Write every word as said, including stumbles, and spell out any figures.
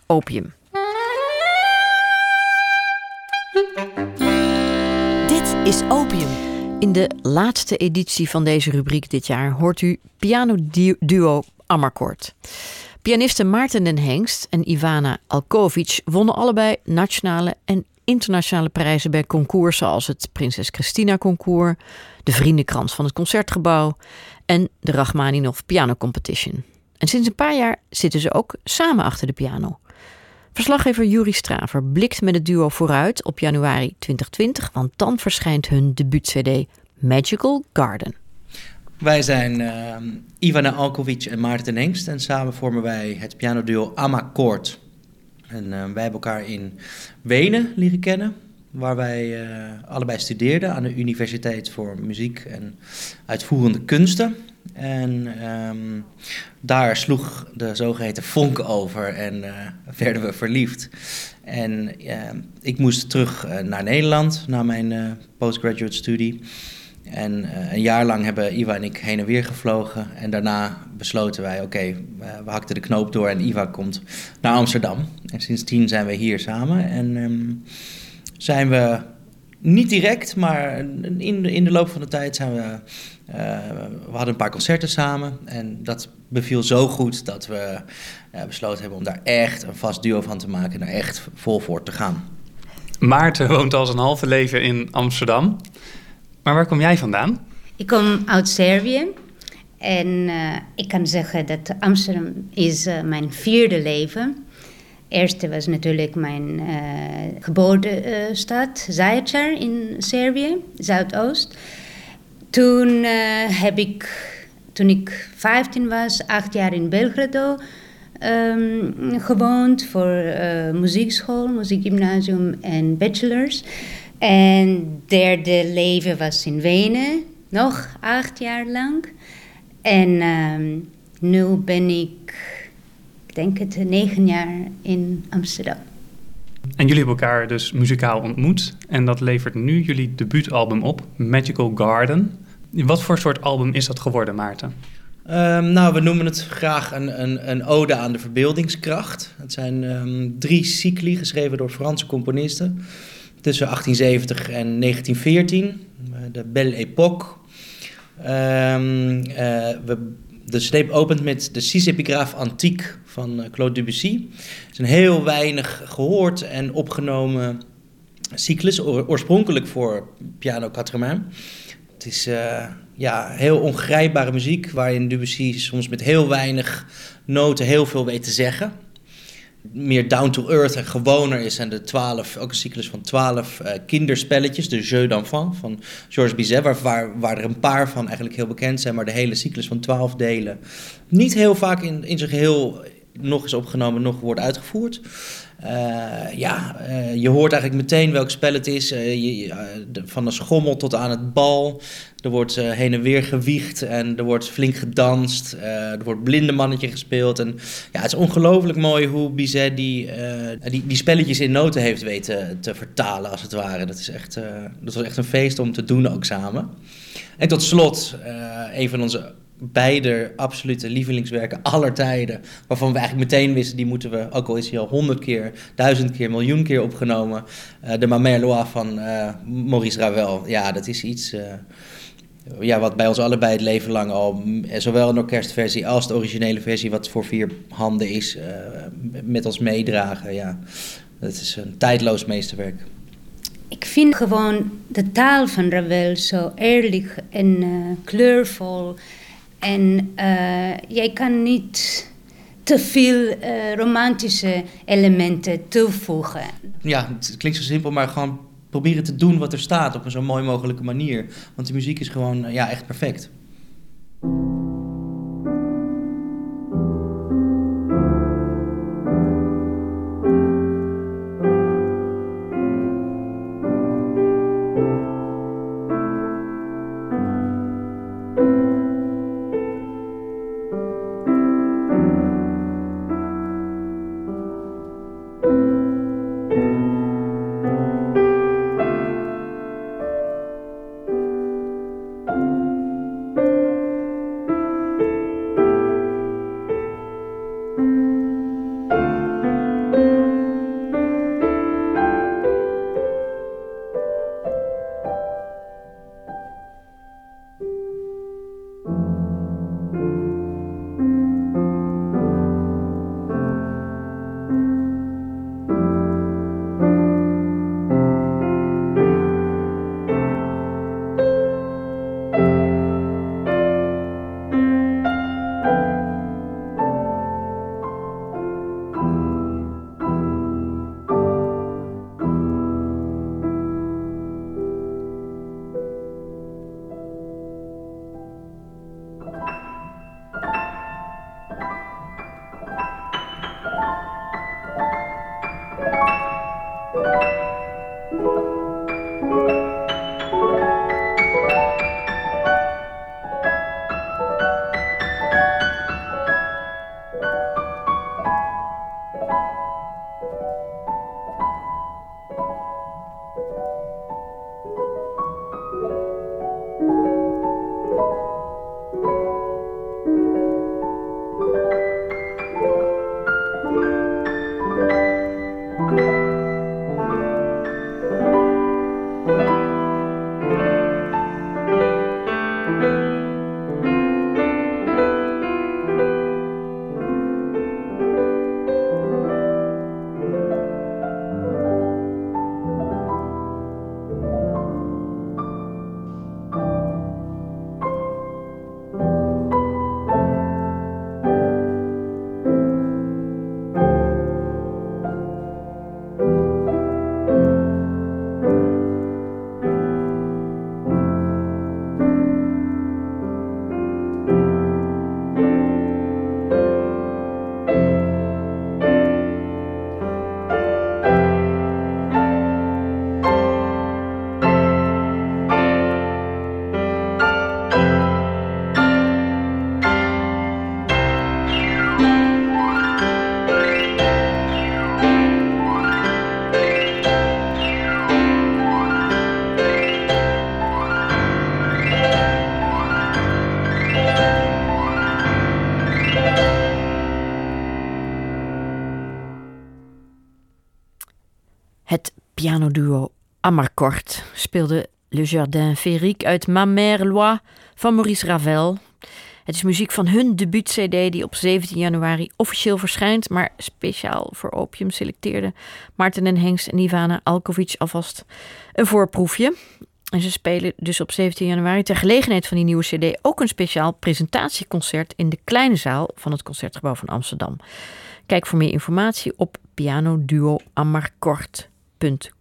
Opium. Dit is Opium. In de laatste editie van deze rubriek dit jaar hoort u pianoduo Amarcord. Pianisten Maarten den Hengst en Ivana Alkovic wonnen allebei nationale en internationale prijzen bij concours zoals het Prinses Christina Concours, de Vriendenkrans van het Concertgebouw en de Rachmaninoff Piano Competition. En sinds een paar jaar zitten ze ook samen achter de piano. Verslaggever Juri Straver blikt met het duo vooruit op januari twintig twintig, want dan verschijnt hun debuut-C D Magical Garden. Wij zijn uh, Ivana Alkovic en Maarten den Hengst en samen vormen wij het pianoduo Amarcord. En uh, wij hebben elkaar in Wenen leren kennen, waar wij uh, allebei studeerden aan de Universiteit voor Muziek en Uitvoerende Kunsten. En um, daar sloeg de zogeheten vonk over en uh, werden we verliefd. En uh, ik moest terug uh, naar Nederland na mijn uh, postgraduate studie. En uh, een jaar lang hebben Iva en ik heen en weer gevlogen. En daarna besloten wij, oké, okay, uh, we hakten de knoop door en Iva komt naar Amsterdam. En sindsdien zijn we hier samen. En um, zijn we niet direct, maar in de, in de loop van de tijd zijn we... Uh, we hadden een paar concerten samen en dat beviel zo goed dat we uh, besloten hebben om daar echt een vast duo van te maken en daar echt vol voor te gaan. Maarten woont al zijn halve leven in Amsterdam. Maar waar kom jij vandaan? Ik kom uit Servië en uh, ik kan zeggen dat Amsterdam is uh, mijn vierde leven. Eerste was natuurlijk mijn uh, geboortestad, Zaječar in Servië, Zuidoost. Toen uh, heb ik, toen ik vijftien was, acht jaar in Belgrado um, gewoond voor uh, muziekschool, muziekgymnasium en bachelors. En derde leven was in Wenen, nog acht jaar lang. En um, nu ben ik, ik denk het, negen jaar in Amsterdam. En jullie hebben elkaar dus muzikaal ontmoet. En dat levert nu jullie debuutalbum op, Magical Garden. Wat voor soort album is dat geworden, Maarten? Um, nou, we noemen het graag een, een, een ode aan de verbeeldingskracht. Het zijn um, drie cycli geschreven door Franse componisten tussen achttien zeventig en negentien veertien. De Belle Époque. Um, uh, we, de C D opent met de Six Épigraphes Antiques van uh, Claude Debussy. Het is een heel weinig gehoord en opgenomen cyclus, oor, oorspronkelijk voor piano quatre mains. Het is uh, ja, heel ongrijpbare muziek, waarin Debussy soms met heel weinig noten heel veel weet te zeggen. Meer down to earth en gewoner is en de twaalf, ook een cyclus van twaalf uh, kinderspelletjes, de Jeux d'enfants van Georges Bizet, waar, waar, waar er een paar van eigenlijk heel bekend zijn, maar de hele cyclus van twaalf delen niet heel vaak in, in zijn geheel nog is opgenomen, nog wordt uitgevoerd. Uh, ja, uh, je hoort eigenlijk meteen welk spel het is. Uh, je, uh, de, van de schommel tot aan het bal. Er wordt uh, heen en weer gewiegd en er wordt flink gedanst. Uh, er wordt blindemannetje gespeeld. En, ja, het is ongelooflijk mooi hoe Bizet die, uh, die, die spelletjes in noten heeft weten te vertalen, als het ware. Dat, is echt, uh, dat was echt een feest om te doen ook samen. En tot slot, uh, een van onze beide absolute lievelingswerken aller tijden, waarvan we eigenlijk meteen wisten, die moeten we, ook al is hij al honderd keer, duizend keer, miljoen keer opgenomen, uh, de Ma Mère Loire van uh, Maurice Ravel. Ja, dat is iets uh, ja, wat bij ons allebei het leven lang al, zowel een orkestversie als de originele versie, wat voor vier handen is, uh, met ons meedragen. Ja, dat is een tijdloos meesterwerk. Ik vind gewoon de taal van Ravel zo eerlijk en uh, kleurvol. En uh, jij kan niet te veel uh, romantische elementen toevoegen. Ja, het klinkt zo simpel, maar gewoon proberen te doen wat er staat op een zo mooi mogelijke manier. Want de muziek is gewoon uh, ja, echt perfect. Het pianoduo Amarcord speelde Le Jardin Féerique uit Ma Mère Loi van Maurice Ravel. Het is muziek van hun debuut-cd die op zeventien januari officieel verschijnt, maar speciaal voor Opium selecteerde Maarten den Hengst en Ivana Alkovic alvast een voorproefje. En ze spelen dus op zeventien januari ter gelegenheid van die nieuwe cd ook een speciaal presentatieconcert in de kleine zaal van het Concertgebouw van Amsterdam. Kijk voor meer informatie op pianoduo amarcord punt